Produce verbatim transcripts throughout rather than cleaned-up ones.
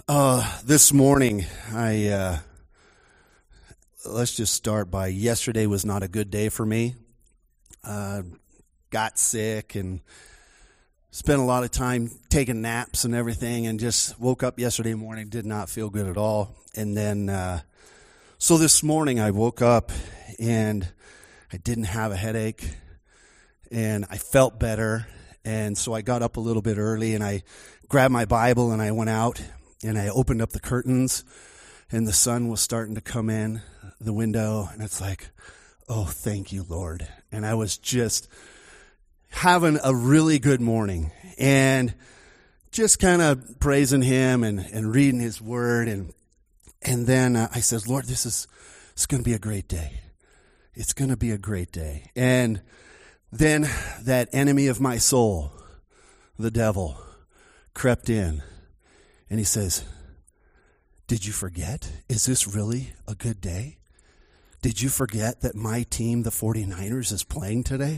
Uh, this morning, I, uh, let's just start by yesterday was not a good day for me. Uh, got sick and spent a lot of time taking naps and everything, and just woke up yesterday morning, did not feel good at all. And then, uh, so this morning I woke up and I didn't have a headache and I felt better. And so I got up a little bit early and I grabbed my Bible and I went out. And I opened up the curtains, and the sun was starting to come in the window, and it's like, oh, thank you, Lord. And I was just having a really good morning, and just kind of praising Him and, and reading His Word. And and then uh, I said, Lord, this is it's going to be a great day. It's going to be a great day. And then that enemy of my soul, the devil, crept in. And he says, did you forget? Is this really a good day? Did you forget that my team, the forty-niners, is playing today?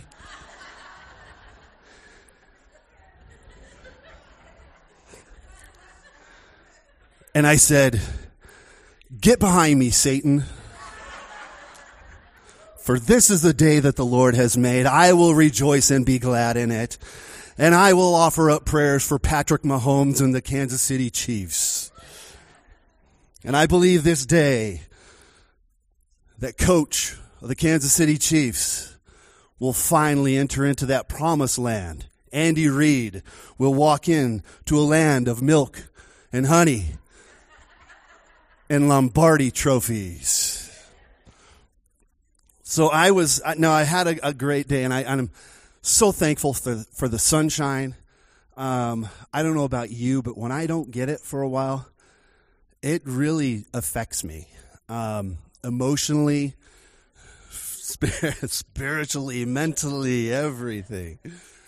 And I said, get behind me, Satan. For this is the day that the Lord has made. I will rejoice and be glad in it. And I will offer up prayers for Patrick Mahomes and the Kansas City Chiefs. And I believe this day that coach of the Kansas City Chiefs will finally enter into that promised land. Andy Reid will walk in to a land of milk and honey and Lombardi trophies. So I was, no, I had a, a great day, and I, I'm so thankful for, for the sunshine. Um, I don't know about you, but when I don't get it for a while, it really affects me. Um, emotionally, spiritually, mentally, everything.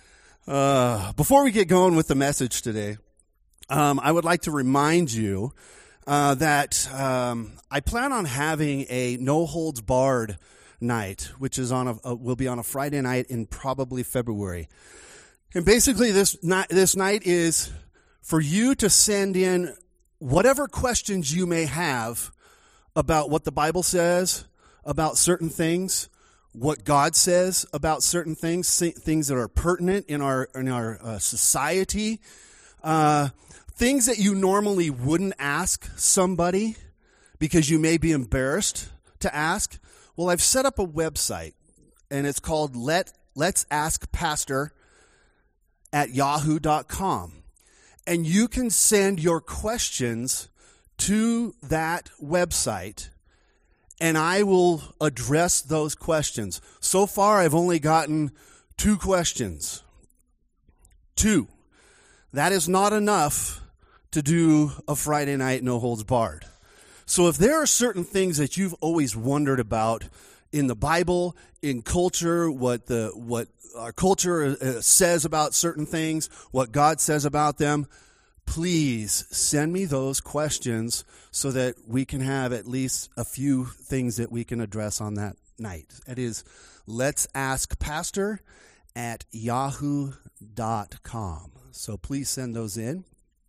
Uh, before we get going with the message today, um, I would like to remind you uh, that um, I plan on having a no holds barred night, which is on a, a will be on a Friday night in probably February. And basically this night, this night is for you to send in whatever questions you may have about what the Bible says about certain things, what God says about certain things, things that are pertinent in our in our uh, society, uh, things that you normally wouldn't ask somebody because you may be embarrassed to ask. Well, I've set up a website, and it's called Let, Let's Ask Pastor at yahoo dot com. And you can send your questions to that website, and I will address those questions. So far, I've only gotten two questions. Two. That is not enough to do a Friday night no holds barred. So if there are certain things that you've always wondered about in the Bible, in culture, what the what our culture says about certain things, what God says about them, please send me those questions so that we can have at least a few things that we can address on that night. It is Let's Ask Pastor at yahoo dot com. So please send those in.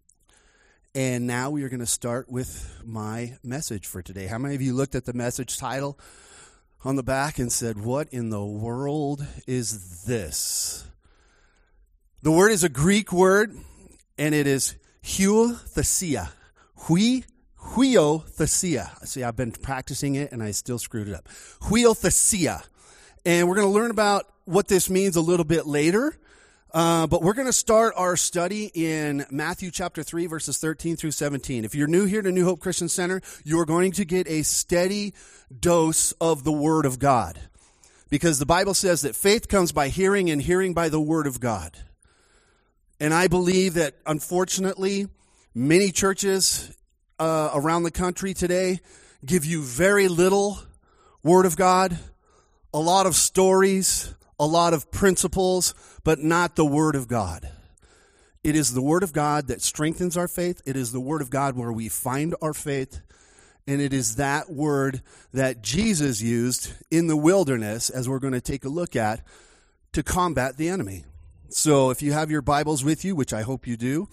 And now we are going to start with my message for today. How many of you looked at the message title on the back and said, what in the world is this? The word is a Greek word, and it is huiothesia. Hui, huiothesia. See, I've been practicing it, and I still screwed it up. Huiothesia. And we're going to learn about what this means a little bit later. Uh, but we're going to start our study in Matthew chapter three, verses thirteen through seventeen. If you're new here to New Hope Christian Center, you are going to get a steady dose of the Word of God. Because the Bible says that faith comes by hearing, and hearing by the Word of God. And I believe that, unfortunately, many churches uh, around the country today give you very little Word of God, a lot of stories, a lot of principles, but not the Word of God. It is the Word of God that strengthens our faith. It is the Word of God where we find our faith. And it is that Word that Jesus used in the wilderness, as we're going to take a look at, to combat the enemy. So if you have your Bibles with you, which I hope you do,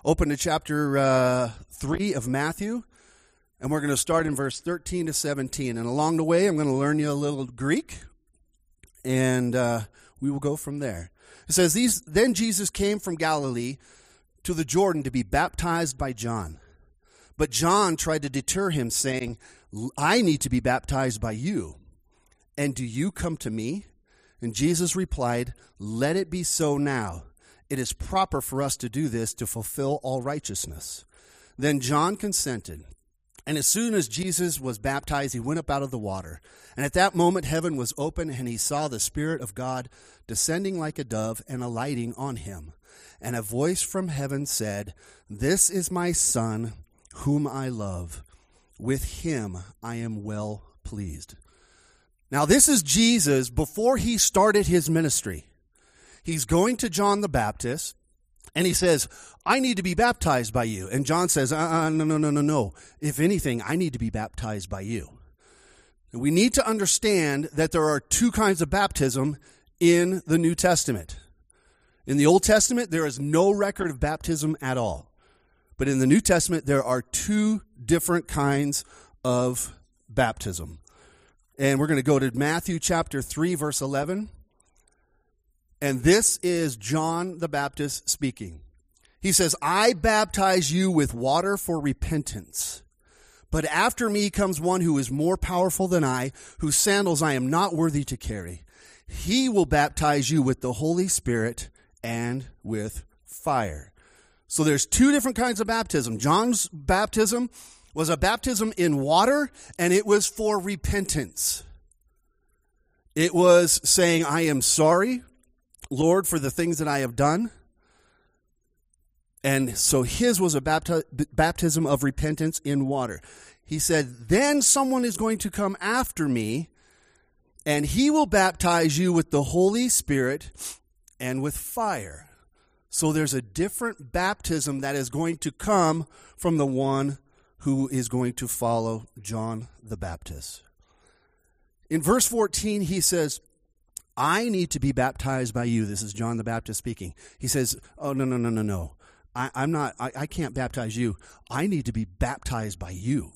Open to chapter uh, three of Matthew, and we're going to start in verse thirteen to seventeen. And along the way, I'm going to learn you a little Greek, and uh, we will go from there. It says, "These then Jesus came from Galilee to the Jordan to be baptized by John. But John tried to deter him, saying, 'I need to be baptized by you, and do you come to me?' And Jesus replied, 'Let it be so now. It is proper for us to do this to fulfill all righteousness.' Then John consented. And as soon as Jesus was baptized, he went up out of the water. And at that moment heaven was open, and he saw the Spirit of God descending like a dove and alighting on him. And a voice from heaven said, 'This is my Son, whom I love. With him I am well pleased.'" Now this is Jesus before he started his ministry. He's going to John the Baptist, and he says, "I need to be baptized by you." And John says, uh-uh, no, no, no, no, no. If anything, I need to be baptized by you. And we need to understand that there are two kinds of baptism in the New Testament. In the Old Testament, there is no record of baptism at all. But in the New Testament, there are two different kinds of baptism. And we're going to go to Matthew chapter three, verse eleven. And this is John the Baptist speaking. He says, "I baptize you with water for repentance. But after me comes one who is more powerful than I, whose sandals I am not worthy to carry. He will baptize you with the Holy Spirit and with fire." So there's two different kinds of baptism. John's baptism was a baptism in water, and it was for repentance. It was saying, "I am sorry, Lord, for the things that I have done." And so his was a bapti- baptism of repentance in water. He said, "Then someone is going to come after me, and he will baptize you with the Holy Spirit and with fire." So there's a different baptism that is going to come from the one who is going to follow John the Baptist. In verse fourteen, he says, "I need to be baptized by you." This is John the Baptist speaking. He says, "Oh, no, no, no, no, no. I, I'm not, I, I can't baptize you. I need to be baptized by you."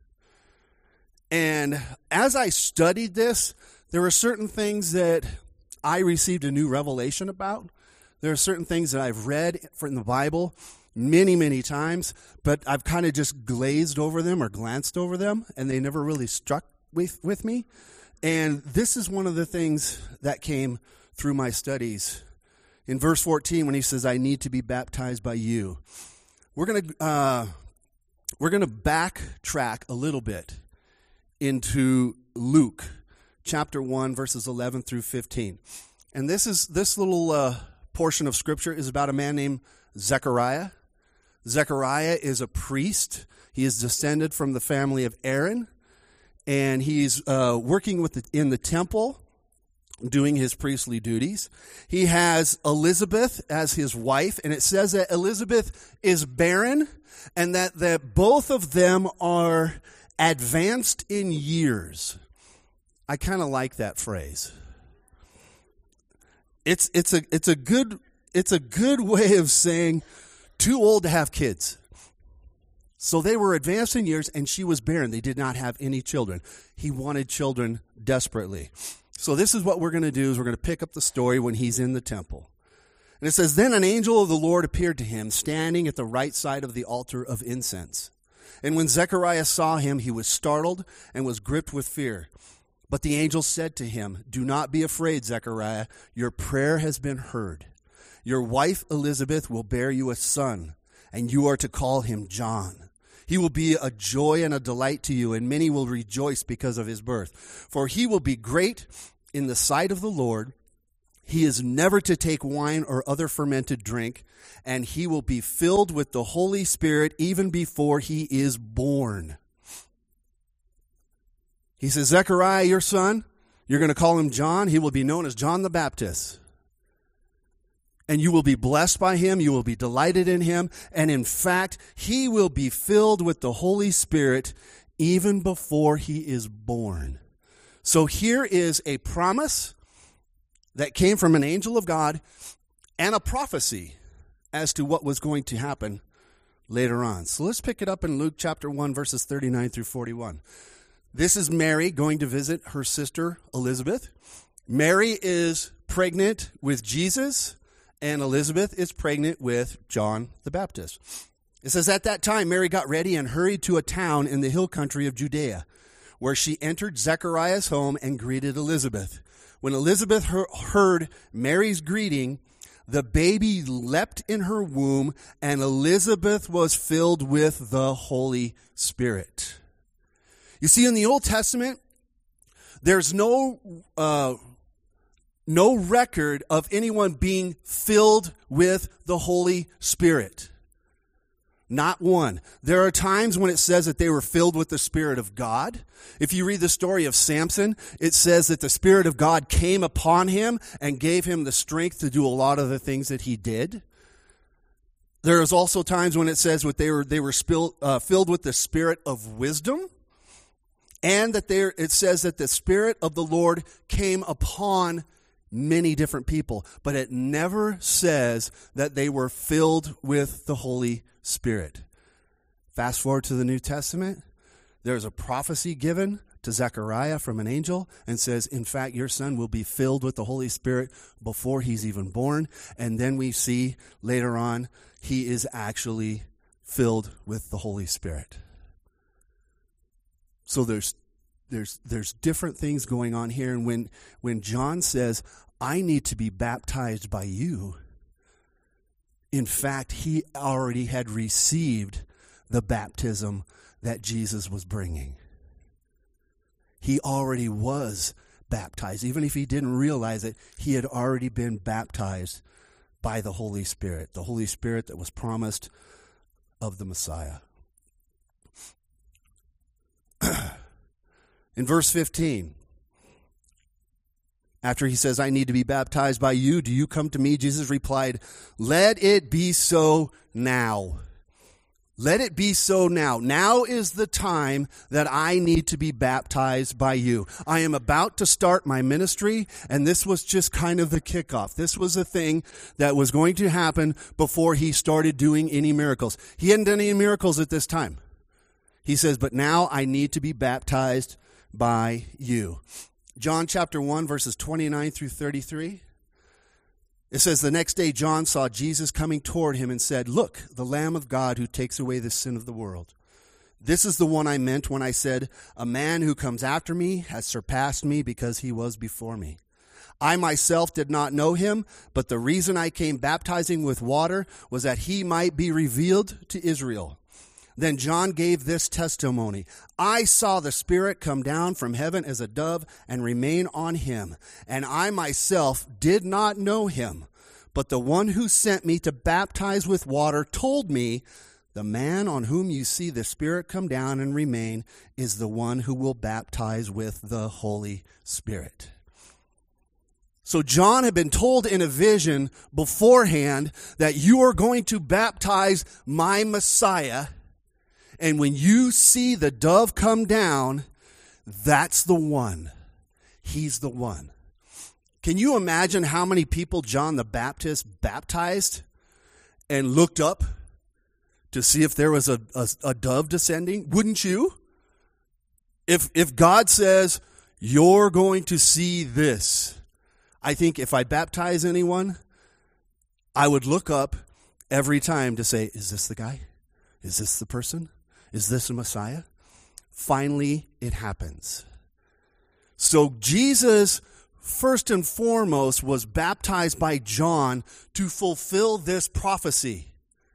And as I studied this, there were certain things that I received a new revelation about. There are certain things that I've read from the Bible many, many times, but I've kind of just glazed over them or glanced over them, and they never really struck with, with me. And this is one of the things that came through my studies. In verse fourteen, when he says, "I need to be baptized by you," we're going to uh, we're going to backtrack a little bit into Luke chapter one, verses eleven through fifteen. And this is this little uh, portion of Scripture is about a man named Zechariah. Zechariah is a priest. He is descended from the family of Aaron, and he's uh, working with the, in the temple, doing his priestly duties. He has Elizabeth as his wife, and it says that Elizabeth is barren, and that, that both of them are advanced in years. I kind of like that phrase. It's it's a it's a good it's a good way of saying too old to have kids. So they were advanced in years, and she was barren. They did not have any children. He wanted children desperately. So this is what we're going to do, is we're going to pick up the story when he's in the temple. And it says, "Then an angel of the Lord appeared to him, standing at the right side of the altar of incense. And when Zechariah saw him, he was startled and was gripped with fear. But the angel said to him, 'Do not be afraid, Zechariah. Your prayer has been heard. Your wife Elizabeth will bear you a son, and you are to call him John. He will be a joy and a delight to you, and many will rejoice because of his birth. For he will be great in the sight of the Lord. He is never to take wine or other fermented drink, and he will be filled with the Holy Spirit even before he is born.'" He says, "Zechariah, your son, you're going to call him John. He will be known as John the Baptist. And you will be blessed by him. You will be delighted in him. And in fact, he will be filled with the Holy Spirit even before he is born." So here is a promise that came from an angel of God and a prophecy as to what was going to happen later on. So let's pick it up in Luke chapter one, verses thirty-nine through forty-one. This is Mary going to visit her sister Elizabeth. Mary is pregnant with Jesus, and Elizabeth is pregnant with John the Baptist. It says, at that time, Mary got ready and hurried to a town in the hill country of Judea, where she entered Zechariah's home and greeted Elizabeth. When Elizabeth heard Mary's greeting, the baby leapt in her womb, and Elizabeth was filled with the Holy Spirit. You see, in the Old Testament, there's no uh, no record of anyone being filled with the Holy Spirit. Not one. There are times when it says that they were filled with the Spirit of God. If you read the story of Samson, it says that the Spirit of God came upon him and gave him the strength to do a lot of the things that he did. There is also times when it says that they were they were spilled, uh, filled with the Spirit of wisdom, and that there it says that the Spirit of the Lord came upon many different people, but it never says that they were filled with the Holy Spirit. Fast forward to the New Testament, there's a prophecy given to Zechariah from an angel and says, in fact, your son will be filled with the Holy Spirit before he's even born. And then we see later on, he is actually filled with the Holy Spirit. So there's there's there's different things going on here. And when when John says, I need to be baptized by you, in fact, he already had received the baptism that Jesus was bringing. He already was baptized. Even if he didn't realize it, he had already been baptized by the Holy Spirit, the Holy Spirit that was promised of the Messiah. In verse fifteen, after he says, I need to be baptized by you, do you come to me? Jesus replied, let it be so now. Let it be so now. Now is the time that I need to be baptized by you. I am about to start my ministry, and this was just kind of the kickoff. This was a thing that was going to happen before he started doing any miracles. He hadn't done any miracles at this time. He says, but now I need to be baptized by you. John chapter one, verses twenty-nine through thirty-three. It says, the next day John saw Jesus coming toward him and said, look, the Lamb of God who takes away the sin of the world. This is the one I meant when I said, a man who comes after me has surpassed me because he was before me. I myself did not know him, but the reason I came baptizing with water was that he might be revealed to Israel. Then John gave this testimony. I saw the Spirit come down from heaven as a dove and remain on him. And I myself did not know him. But the one who sent me to baptize with water told me, the man on whom you see the Spirit come down and remain is the one who will baptize with the Holy Spirit. So John had been told in a vision beforehand that you are going to baptize my Messiah. And when you see the dove come down, that's the one. He's the one. Can you imagine how many people John the Baptist baptized and looked up to see if there was a, a, a dove descending? Wouldn't you? If, if God says, you're going to see this, I think if I baptize anyone, I would look up every time to say, is this the guy? Is this the person? Is this a Messiah? Finally, it happens. So Jesus, first and foremost, was baptized by John to fulfill this prophecy.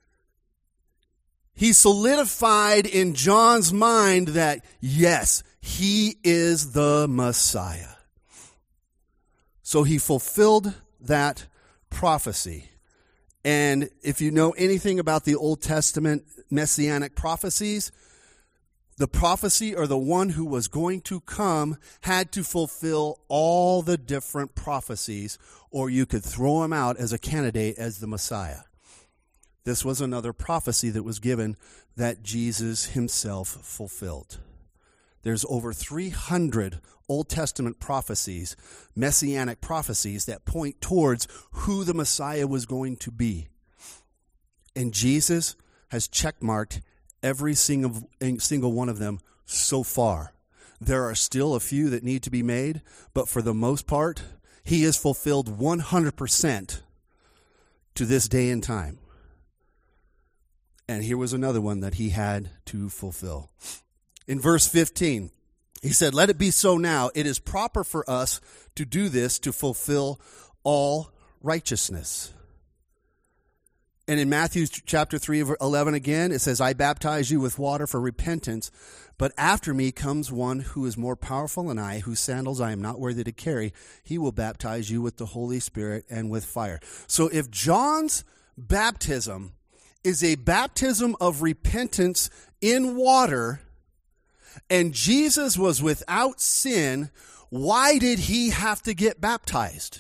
He solidified in John's mind that, yes, he is the Messiah. So he fulfilled that prophecy. And if you know anything about the Old Testament messianic prophecies, the prophecy or the one who was going to come had to fulfill all the different prophecies, or you could throw him out as a candidate as the Messiah. This was another prophecy that was given that Jesus himself fulfilled. There's over three hundred Old Testament prophecies, messianic prophecies, that point towards who the Messiah was going to be. And Jesus has checkmarked every single, single one of them so far. There are still a few that need to be made, but for the most part, he has fulfilled one hundred percent to this day and time. And here was another one that he had to fulfill. In verse fifteen, he said, "Let it be so now. It is proper for us to do this to fulfill all righteousness." And in Matthew chapter three, eleven again, it says, "I baptize you with water for repentance, but after me comes one who is more powerful than I, whose sandals I am not worthy to carry. He will baptize you with the Holy Spirit and with fire." So if John's baptism is a baptism of repentance in water, and Jesus was without sin, why did he have to get baptized?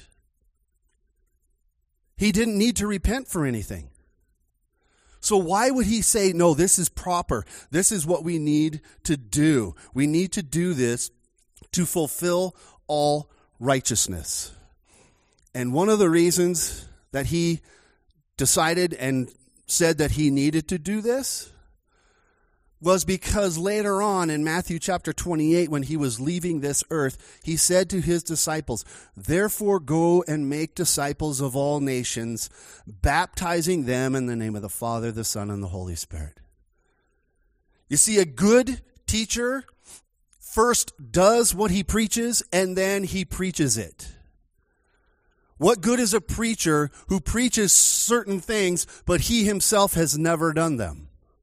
He didn't need to repent for anything. So why would he say, no, this is proper. This is what we need to do. We need to do this to fulfill all righteousness. And one of the reasons that he decided and said that he needed to do this was because later on in Matthew chapter twenty-eight, when he was leaving this earth, he said to his disciples, "Therefore go and make disciples of all nations, baptizing them in the name of the Father, the Son, and the Holy Spirit." You see, a good teacher first does what he preaches, and then he preaches it. What good is a preacher who preaches certain things, but he himself has never done them?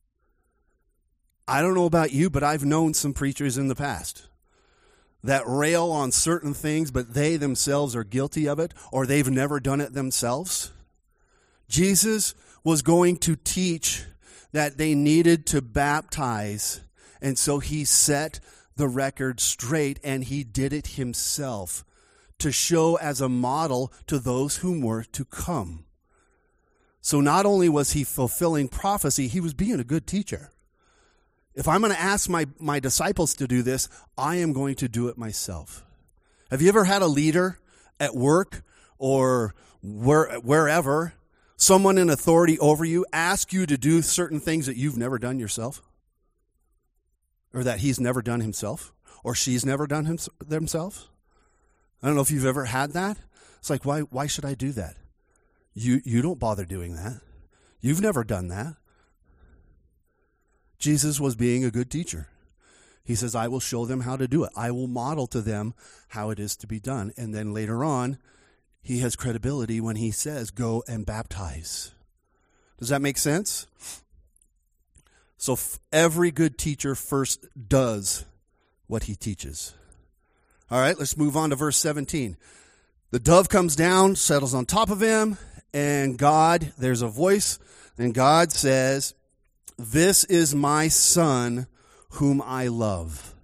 I don't know about you, but I've known some preachers in the past that rail on certain things, but they themselves are guilty of it, or they've never done it themselves. Jesus was going to teach that they needed to baptize, and so he set the record straight, and he did it himself to show as a model to those who were to come. So not only was he fulfilling prophecy, he was being a good teacher. If I'm going to ask my, my disciples to do this, I am going to do it myself. Have you ever had a leader at work or where, wherever, someone in authority over you, ask you to do certain things that you've never done yourself? Or that he's never done himself? Or she's never done him, themselves? I don't know if you've ever had that. It's like, why, why should I do that? You, you don't bother doing that. You've never done that. Jesus was being a good teacher. He says, I will show them how to do it. I will model to them how it is to be done. And then later on, he has credibility when he says, go and baptize. Does that make sense? So f- every good teacher first does what he teaches. All right, let's move on to verse seventeen. The dove comes down, settles on top of him, and God, there's a voice, and God says, "This is my son whom I love."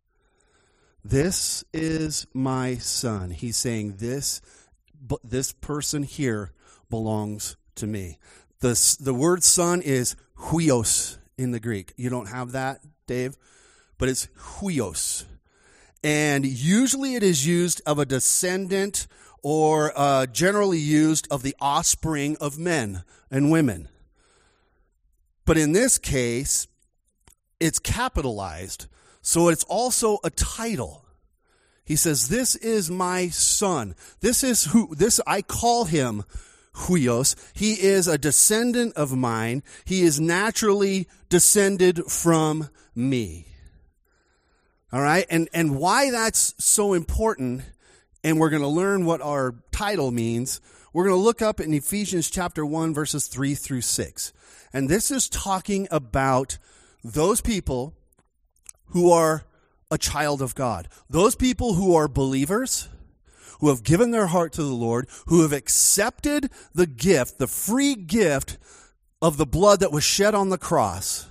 This is my son. He's saying this, this person here belongs to me. The, the word son is huios in the Greek. You don't have that, Dave, but it's huios. And usually it is used of a descendant or uh, generally used of the offspring of men and women. But in this case, it's capitalized, so it's also a title. He says, "This is my son." This is who, this, I call him huios. He is a descendant of mine. He is naturally descended from me. All right? And, and why that's so important, and we're going to learn what our title means, we're going to look up in Ephesians chapter one, verses three through six. And this is talking about those people who are a child of God. Those people who are believers, who have given their heart to the Lord, who have accepted the gift, the free gift of the blood that was shed on the cross,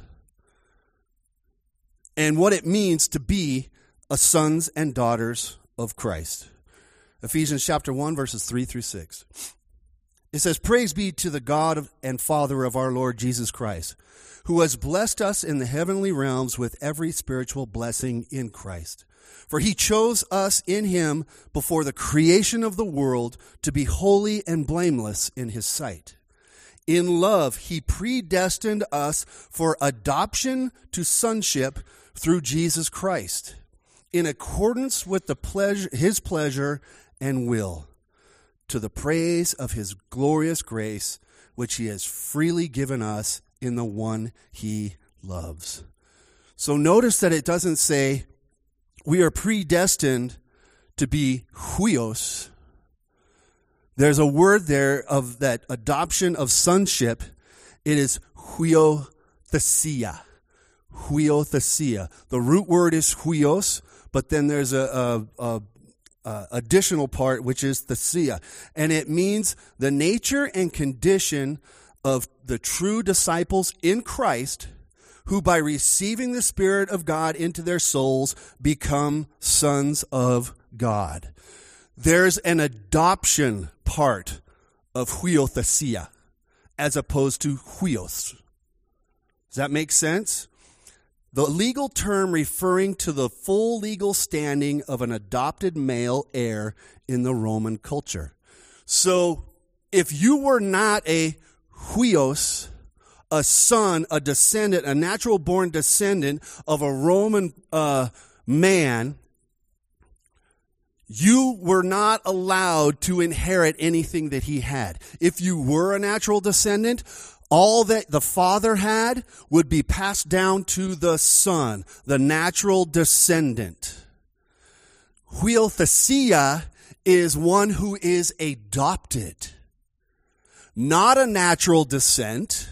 and what it means to be a sons and daughters of Christ. Ephesians chapter one, verses three through six. It says, "Praise be to the God and Father of our Lord Jesus Christ, who has blessed us in the heavenly realms with every spiritual blessing in Christ. For he chose us in him before the creation of the world to be holy and blameless in his sight. In love, he predestined us for adoption to sonship through Jesus Christ, in accordance with the pleasure, his pleasure and will, to the praise of his glorious grace, which he has freely given us in the one he loves. So notice that it doesn't say we are predestined to be huios. There's a word there of that adoption of sonship. It is huiothesia. Huiothesia. The root word is huios, but then there's a, a, a, a additional part, which is thesia. And it means the nature and condition of the true disciples in Christ, who by receiving the Spirit of God into their souls become sons of God. There's an adoption part of huiothesia as opposed to huios. Does that make sense? The legal term referring to the full legal standing of an adopted male heir in the Roman culture. So if you were not a huios, a son, a descendant, a natural born descendant of a Roman uh, man, you were not allowed to inherit anything that he had. If you were a natural descendant, all that the father had would be passed down to the son, the natural descendant. Huiothesia is one who is adopted. Not a natural descent,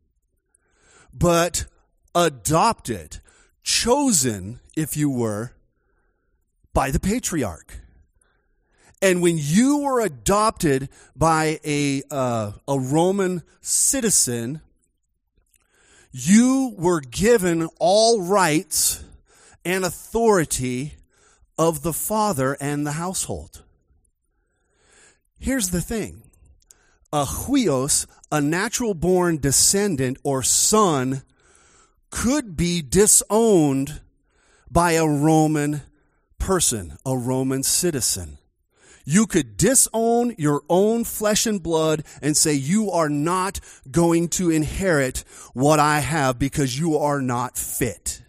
but adopted, chosen, if you were, by the patriarch. And when you were adopted by a uh, a Roman citizen, you were given all rights and authority of the father and the household. Here's the thing. A huios, a natural-born descendant or son, could be disowned by a Roman person, a Roman citizen. You could disown your own flesh and blood and say, you are not going to inherit what I have because you are not fit.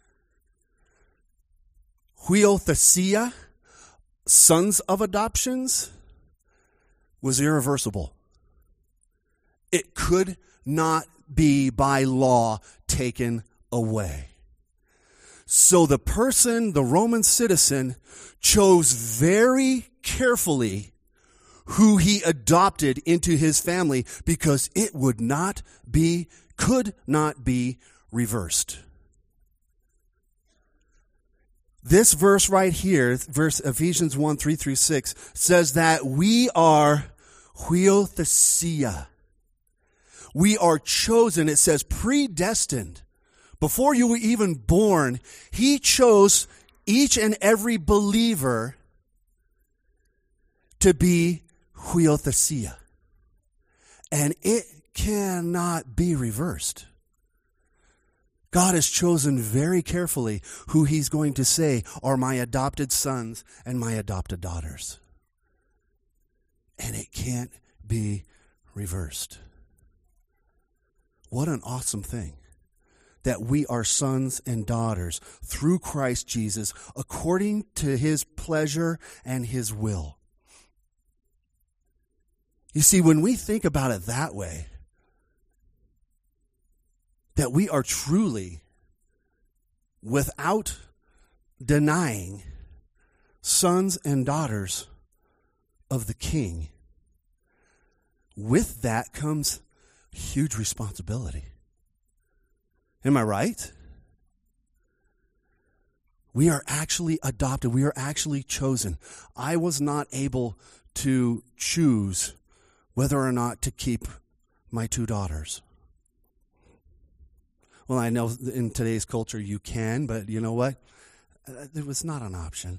Huiothesia, sons of adoptions, was irreversible. It could not be by law taken away. So the person, the Roman citizen, chose very carefully who he adopted into his family because it would not be, could not be reversed. This verse right here, verse Ephesians one, three through six, says that we are huiothesia. We are chosen, it says predestined. Before you were even born, he chose each and every believer to be huiothesia. And it cannot be reversed. God has chosen very carefully who he's going to say are my adopted sons and my adopted daughters. And it can't be reversed. What an awesome thing. That we are sons and daughters through Christ Jesus according to his pleasure and his will. You see, when we think about it that way, that we are truly, without denying, sons and daughters of the King, with that comes huge responsibility. Am I right? We are actually adopted. We are actually chosen. I was not able to choose whether or not to keep my two daughters. Well, I know in today's culture you can, but you know what? It was not an option.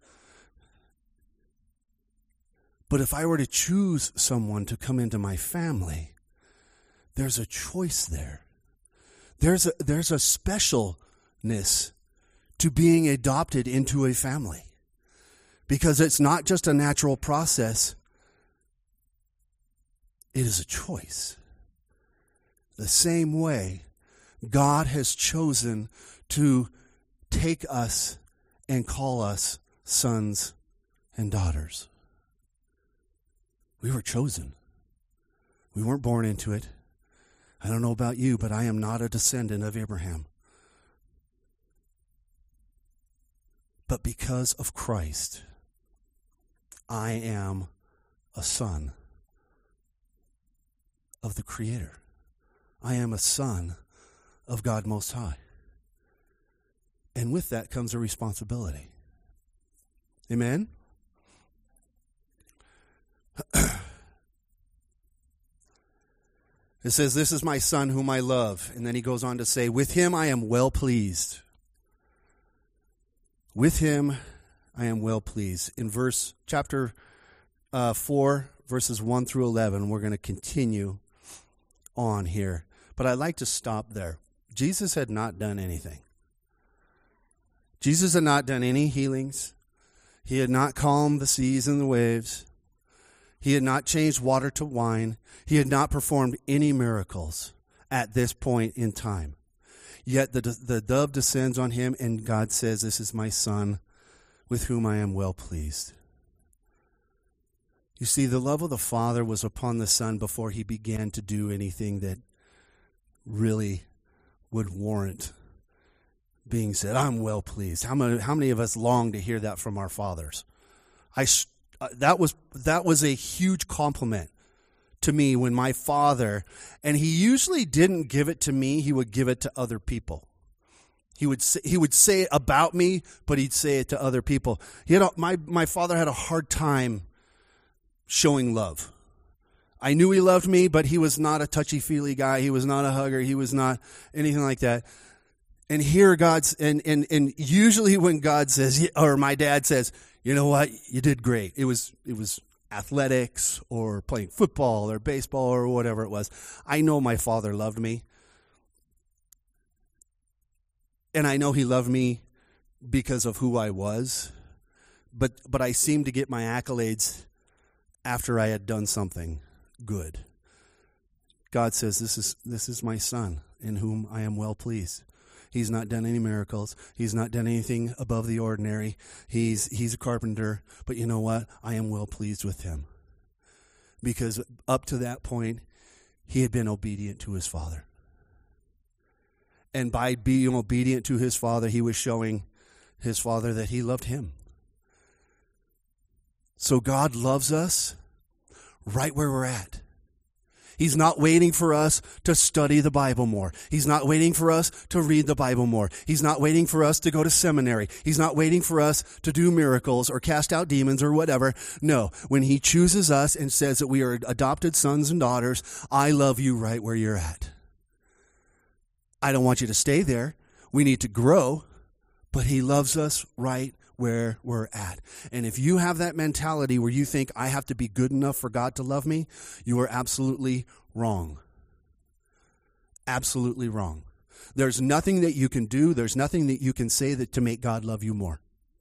But if I were to choose someone to come into my family, there's a choice there. There's a, there's a specialness to being adopted into a family. Because it's not just a natural process. It is a choice. the same way, God has chosen to take us and call us sons and daughters. We were chosen. We weren't born into it. I don't know about you, but I am not a descendant of Abraham. But because of Christ, I am a son of the Creator. I am a son of God Most High. And with that comes a responsibility. Amen? It says, "This is my son whom I love." And then he goes on to say, "With him I am well pleased." With him I am well pleased. In verse chapter uh, four, verses one through eleven, we're going to continue on here. But I'd like to stop there. Jesus had not done anything. Jesus had not done any healings. He had not calmed the seas and the waves. He had not changed water to wine. He had not performed any miracles at this point in time. Yet the, the dove descends on him, and God says, "This is my son with whom I am well pleased." You see, the love of the Father was upon the Son before he began to do anything that really would warrant being said, "I'm well pleased." How many, how many of us long to hear that from our fathers? I, that was, that was a huge compliment to me when my father, and he usually didn't give it to me, he would give it to other people. He would say, he would say it about me, but he'd say it to other people. He had a, my, my father had a hard time showing love. I knew he loved me, but he was not a touchy-feely guy. He was not a hugger. He was not anything like that. And here God's, and, and, and usually when God says, or my dad says, "You know what, you did great." It was, it was athletics or playing football or baseball or whatever it was. I know my father loved me. And I know he loved me because of who I was. But, but I seemed to get my accolades after I had done something good. God says, this is this is my son in whom I am well pleased. He's not done any miracles. He's not done anything above the ordinary. He's he's a carpenter, but you know what? I am well pleased with him. Because up to that point, he had been obedient to his father. And by being obedient to his father, he was showing his father that he loved him. So God loves us right where we're at. He's not waiting for us to study the Bible more. He's not waiting for us to read the Bible more. He's not waiting for us to go to seminary. He's not waiting for us to do miracles or cast out demons or whatever. No, when he chooses us and says that we are adopted sons and daughters, I love you right where you're at. I don't want you to stay there. We need to grow, but he loves us right where we're at. And if you have that mentality where you think I have to be good enough for God to love me, you are absolutely wrong. Absolutely wrong. There's nothing that you can do, there's nothing that you can say that to make God love you more.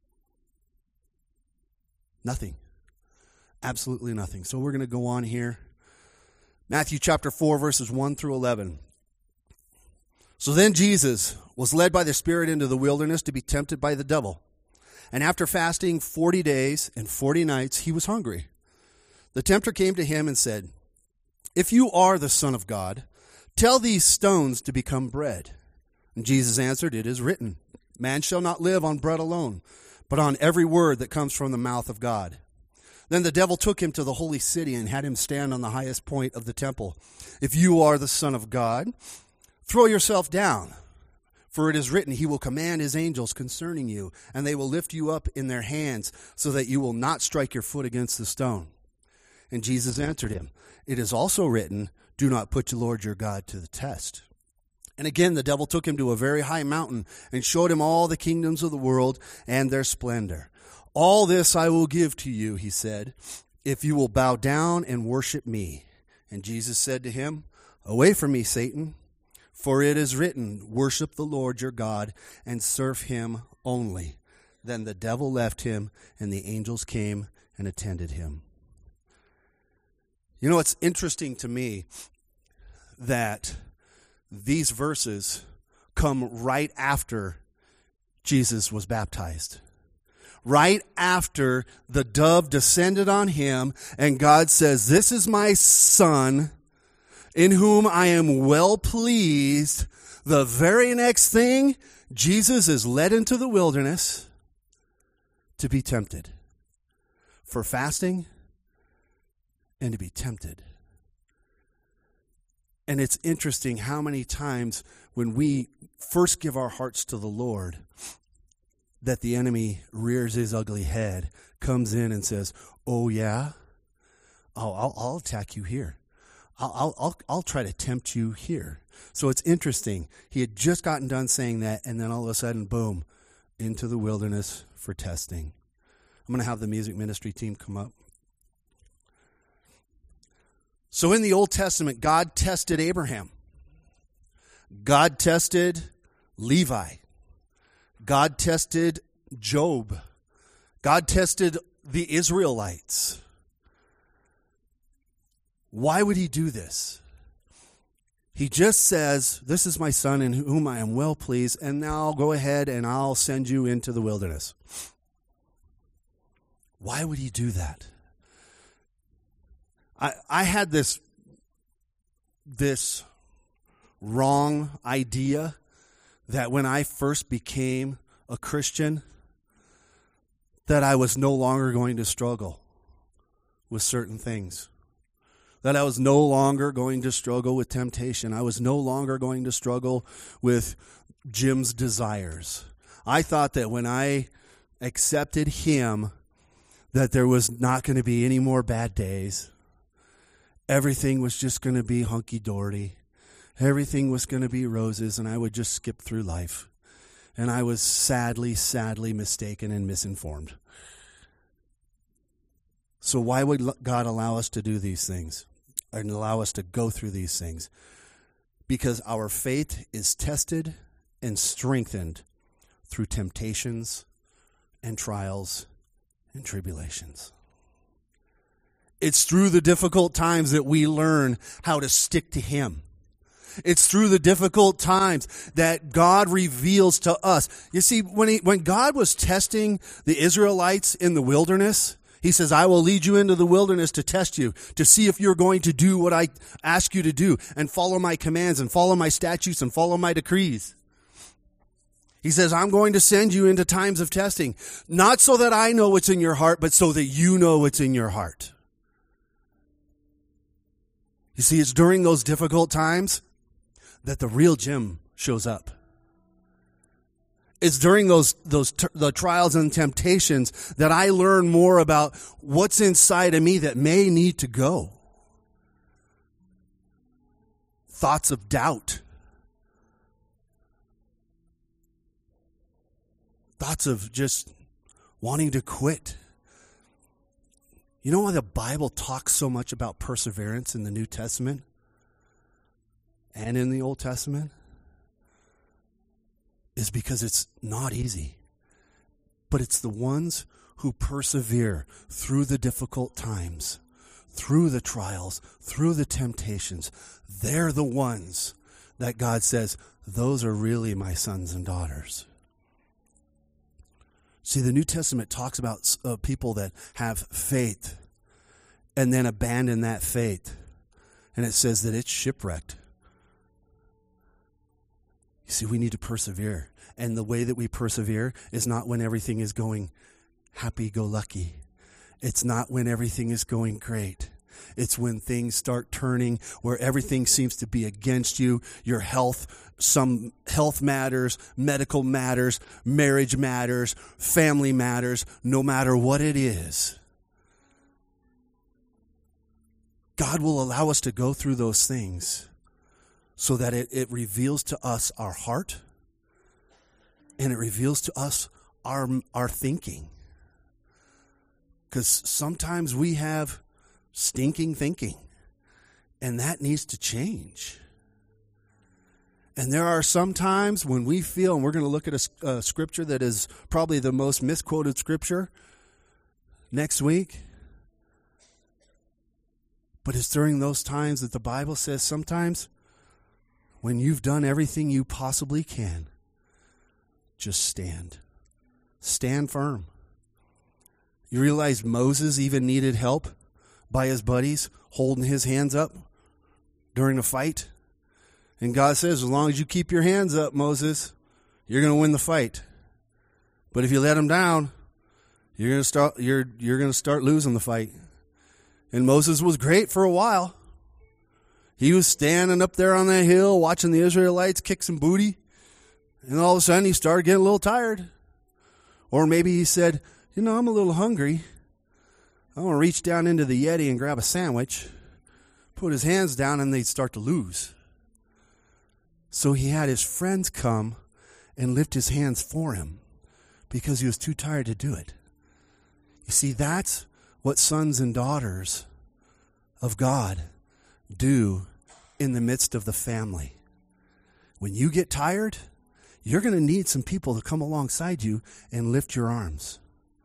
Nothing. Absolutely nothing. So we're going to go on here. Matthew chapter four, verses one through eleven. So then Jesus was led by the Spirit into the wilderness to be tempted by the devil. And after fasting forty days and forty nights, he was hungry. The tempter came to him and said, "If you are the Son of God, tell these stones to become bread." And Jesus answered, "It is written, man shall not live on bread alone, but on every word that comes from the mouth of God." Then the devil took him to the holy city and had him stand on the highest point of the temple. "If you are the Son of God, throw yourself down. For it is written, he will command his angels concerning you, and they will lift you up in their hands so that you will not strike your foot against the stone." And Jesus answered him, "It is also written, do not put the Lord your God to the test." And again the devil took him to a very high mountain and showed him all the kingdoms of the world and their splendor. "All this I will give to you," he said, "if you will bow down and worship me." And Jesus said to him, "Away from me, Satan. For it is written, worship the Lord your God and serve him only." Then the devil left him, and the angels came and attended him. You know, it's interesting to me that these verses come right after Jesus was baptized. Right after the dove descended on him and God says, "This is my son in whom I am well pleased." The very next thing, Jesus is led into the wilderness to be tempted, for fasting and to be tempted. And it's interesting how many times when we first give our hearts to the Lord, that the enemy rears his ugly head, comes in and says, "Oh yeah, oh, I'll, I'll attack you here. I'll, I'll, I'll, I'll try to tempt you here." So it's interesting. He had just gotten done saying that, and then all of a sudden, boom, into the wilderness for testing. I'm going to have the music ministry team come up. So in the Old Testament, God tested Abraham. God tested Levi. God tested Job. God tested the Israelites. Why would he do this? He just says, "This is my son in whom I am well pleased, and now go ahead and I'll send you into the wilderness." Why would he do that? I I had this this wrong idea that when I first became a Christian, that I was no longer going to struggle with certain things. That I was no longer going to struggle with temptation. I was no longer going to struggle with Jim's desires. I thought that when I accepted him, that there was not going to be any more bad days. Everything was just going to be hunky-dory. Everything was going to be roses, and I would just skip through life. And I was sadly, sadly mistaken and misinformed. So why would God allow us to do these things and allow us to go through these things? Because our faith is tested and strengthened through temptations and trials and tribulations. It's through the difficult times that we learn how to stick to Him. It's through the difficult times that God reveals to us. You see, when he, when God was testing the Israelites in the wilderness, He says, "I will lead you into the wilderness to test you, to see if you're going to do what I ask you to do and follow my commands and follow my statutes and follow my decrees." He says, "I'm going to send you into times of testing, not so that I know what's in your heart, but so that you know what's in your heart." You see, it's during those difficult times that the real Jim shows up. It's during those those t- the trials and temptations that I learn more about what's inside of me that may need to go. Thoughts of doubt. Thoughts of just wanting to quit. You know why the Bible talks so much about perseverance in the New Testament and in the Old Testament? Is because it's not easy. But it's the ones who persevere through the difficult times, through the trials, through the temptations. They're the ones that God says, "Those are really my sons and daughters." See, the New Testament talks about uh, people that have faith and then abandon that faith. And it says that it's shipwrecked. You see, we need to persevere. And the way that we persevere is not when everything is going happy-go-lucky. It's not when everything is going great. It's when things start turning, where everything seems to be against you. Your health, some health matters, medical matters, marriage matters, family matters, no matter what it is. God will allow us to go through those things so that it, it reveals to us our heart and it reveals to us our, our thinking. Because sometimes we have stinking thinking, and that needs to change. And there are some times when we feel, and we're going to look at a, a scripture that is probably the most misquoted scripture next week. But it's during those times that the Bible says sometimes when you've done everything you possibly can, just stand. Stand firm. You realize Moses even needed help by his buddies holding his hands up during the fight? And God says, as long as you keep your hands up, Moses, you're going to win the fight. But if you let them down, you're going to start you're you're going to start losing the fight. And Moses was great for a while. He was standing up there on that hill watching the Israelites kick some booty. And all of a sudden he started getting a little tired. Or maybe he said, you know, I'm a little hungry. I want to reach down into the Yeti and grab a sandwich. Put his hands down and they'd start to lose. So he had his friends come and lift his hands for him because he was too tired to do it. You see, that's what sons and daughters of God do in the midst of the family. When you get tired, you're going to need some people to come alongside you and lift your arms.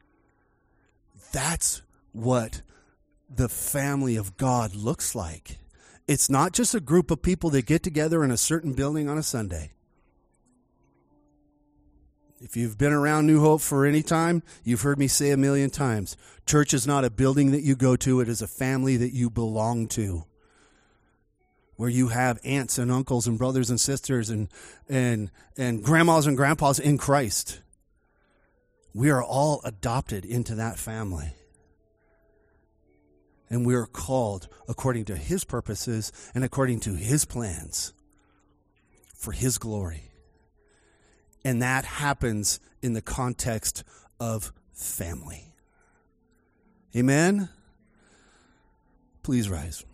That's what the family of God looks like. It's not just a group of people that get together in a certain building on a Sunday. If you've been around New Hope for any time, you've heard me say a million times, church is not a building that you go to, it is a family that you belong to. Where you have aunts and uncles and brothers and sisters and and and grandmas and grandpas in Christ. We are all adopted into that family. And we are called according to his purposes and according to his plans for his glory. And that happens in the context of family. Amen? Please rise.